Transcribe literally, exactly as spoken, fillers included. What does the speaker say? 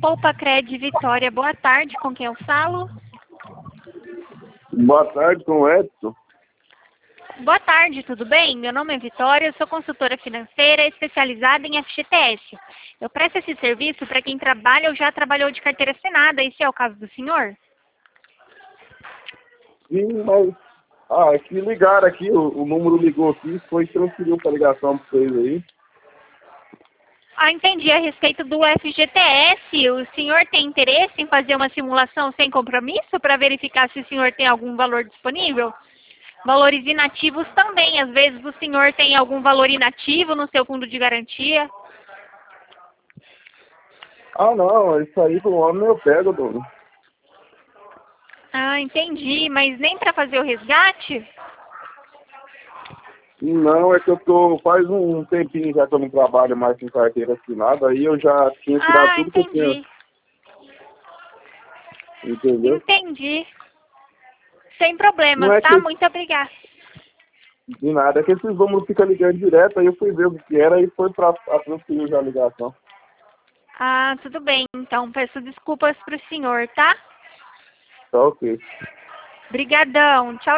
Poupa Cred Vitória. Boa tarde, com quem eu falo? Boa tarde, com o Edson. Boa tarde, tudo bem? Meu nome é Vitória, eu sou consultora financeira especializada em F G T S. Eu presto esse serviço para quem trabalha ou já trabalhou de carteira assinada. Esse é o caso do senhor? Sim, mas... Ah, é que ligaram aqui, o, o número ligou aqui, foi e transferiu para ligação para vocês aí. Ah, entendi. A respeito do F G T S, o senhor tem interesse em fazer uma simulação sem compromisso para verificar se o senhor tem algum valor disponível? Valores inativos também. Às vezes o senhor tem algum valor inativo no seu fundo de garantia. Ah, não, isso aí pro homem eu pego, dona. Ah, entendi. Mas nem para fazer o resgate? Não, é que eu tô, faz um tempinho já que eu não trabalho mais com carteira assinada, aí eu já tinha tirado Ah, tudo que eu tinha, entendi. entendeu? Entendi. Sem Não problemas, é tá? que Muito obrigada. de nada, é que esses números ficam ligando direto, aí eu fui ver o que era e foi para transferir já a ligação. Ah, tudo bem. Então, peço desculpas pro senhor, tá? Tá ok. Brigadão. Tchau.